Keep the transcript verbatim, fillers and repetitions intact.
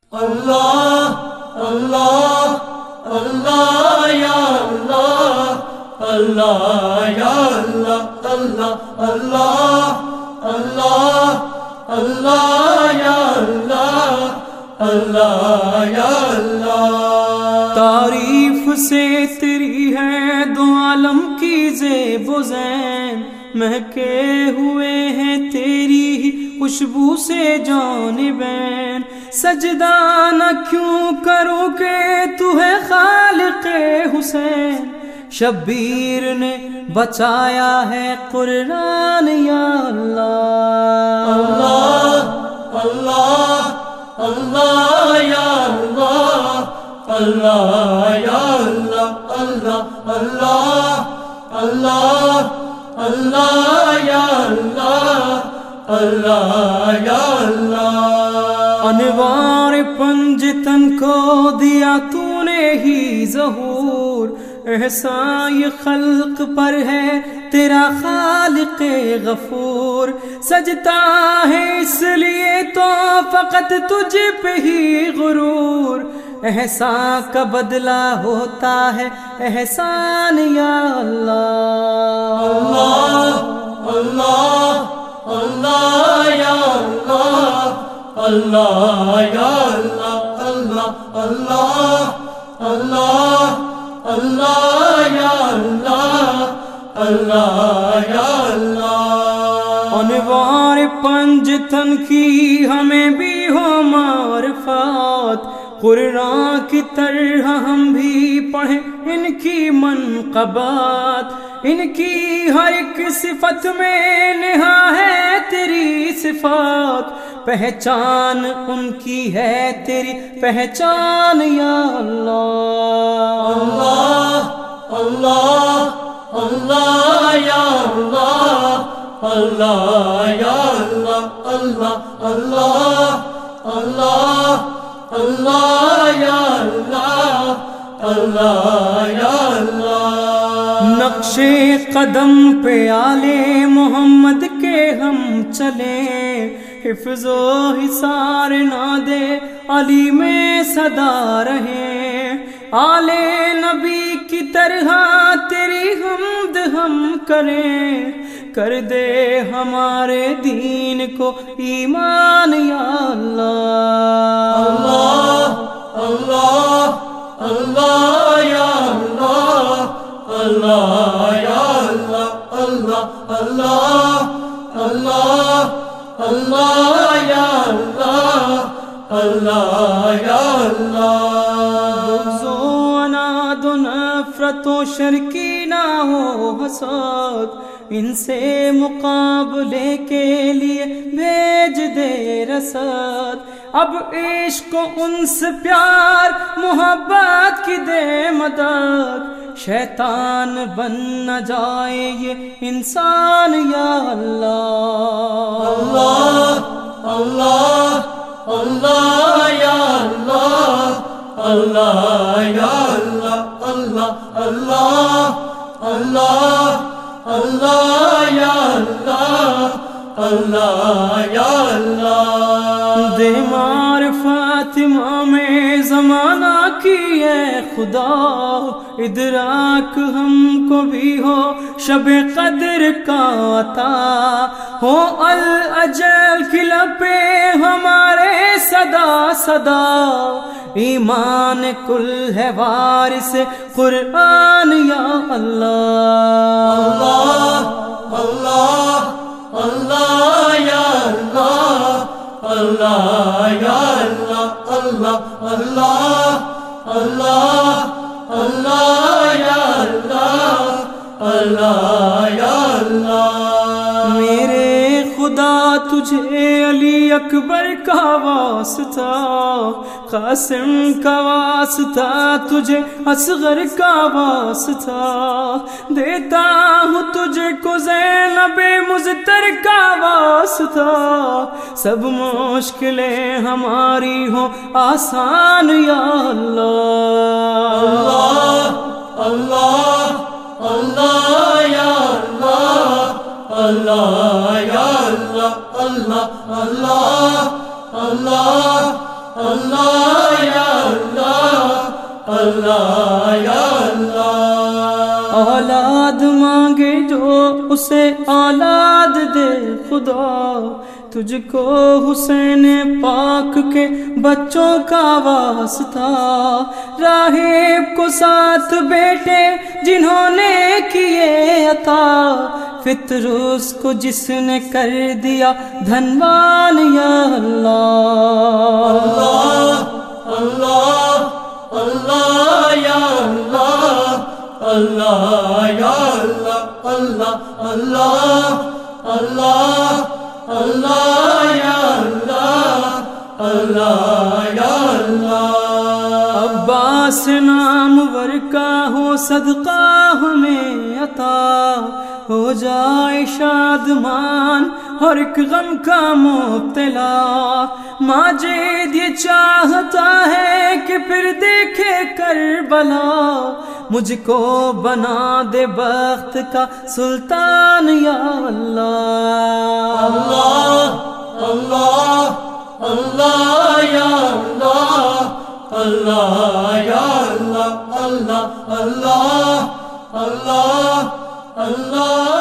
اللہ اللہ اللہ یا اللہ اللہ یا اللہ اللہ اللہ اللہ اللہ یا اللہ اللہ یا اللہ۔ تعریف سے تیری ہے دو عالم کی زیب و زین، مہکے ہوئے ہیں تیری ہی خوشبو سے جانبین۔ سجدہ نہ کیوں کروں کہ تو ہے خالق حسین، شبیر نے بچایا ہے قرآن یا اللہ۔ اللہ اللہ اللہ یا اللہ اللہ یا اللہ اللہ اللہ اللہ اللہ یا اللہ اللہ یا اللہ۔ انوار پنجتن کو دیا تو نے ہی ظہور، احسان یہ خلق پر ہے تیرا خالق غفور۔ سجتا ہے اس لیے تو فقط تجھ پہ ہی غرور، احسان کا بدلہ ہوتا ہے احسان یا اللہ۔ اللہ اللہ اللہ یا اللہ اللہ یا اللہ اللہ اللہ اللہ اللہ یا اللہ اللہ یا اللہ۔ انوار پنجتن کی ہمیں بھی ہو معرفت، قرآن کی طرح ہم بھی پڑھیں ان کی منقبات۔ ان کی ہر ایک صفت میں نہا ہے تیری صفات، پہچان ان کی ہے تیری پہچان یا اللہ۔ اللہ اللہ اللہ یا اللہ اللہ یا اللہ اللہ اللہ اللہ اللہ یا اللہ اللہ یا اللہ۔ نقش قدم پہ آلے محمد کے ہم چلیں، حفظ و حصار نہ دے علی میں صدا رہے۔ آل نبی کی طرح تیری حمد ہم کریں، کر دے ہمارے دین کو ایمان یا اللہ۔ اللہ اللہ اللہ یا اللہ اللہ یا اللہ اللہ اللہ اللہ اللہ یا اللہ اللہ یا اللہ۔ بغض و عناد و نفرت و شر کی نہ ہو حسد، ان سے مقابلے کے لیے بھیج دے رسد۔ اب عشق و انس پیار محبت کی دے مدد، شیطان بن نہ جائے یہ انسان یا اللہ۔ اللہ اللہ اللہ یا اللہ اللہ یا اللہ اللہ اللہ اللہ اللہ یا اللہ اللہ یا اللہ۔ دے معرفت امام زمانہ کی اے خدا، ادراک ہم کو بھی ہو شب قدر کا عطا، ہو الاجل کھلا پہ ہمارے صدا صدا، ایمان کل ہے وارث قرآن یا اللہ۔ اللہ اللہ اللہ یا اللہ اللہ یا اللہ اللہ اللہ اللہ اللہ یا اللہ اللہ یا اللہ۔ میرے خدا تجھے علی اکبر کا واسطہ، قاسم کا واسطہ تجھے اصغر کا واسطہ، دیتا ہوں تجھے کو زینب مزتر کا واسطہ، سب مشکلیں ہماری ہوں آسان یا اللہ۔ اللہ اللہ اللہ یا اللہ اللہ یا اللہ اللہ اللہ اللہ اللہ اللہ یا اللہ۔ اولاد مانگے جو اسے اولاد دے خدا، تجھ کو حسین پاک کے بچوں کا واسطہ، راہب کو ساتھ بیٹے جنہوں نے کیے عطا، فطرس کو جس نے کر دیا دھنوان یا اللہ۔ اللہ اللہ اللہ یا اللہ، اللہ یا اللہ، اللہ اللہ اللہ اللہ یا اللہ، اللہ یا اللہ۔ عباس نامور کا ہو صدقہ ہمیں عطا، ہو جائے شادمان ہر ایک غم کا مبتلا، ماجد یہ چاہتا ہے کہ پھر دیکھے کربلا، مجھ کو بنا دے بخت کا سلطان یا اللہ۔ اللہ اللہ اللہ یا اللہ، اللہ یا اللہ، اللہ اللہ اللہ اللہ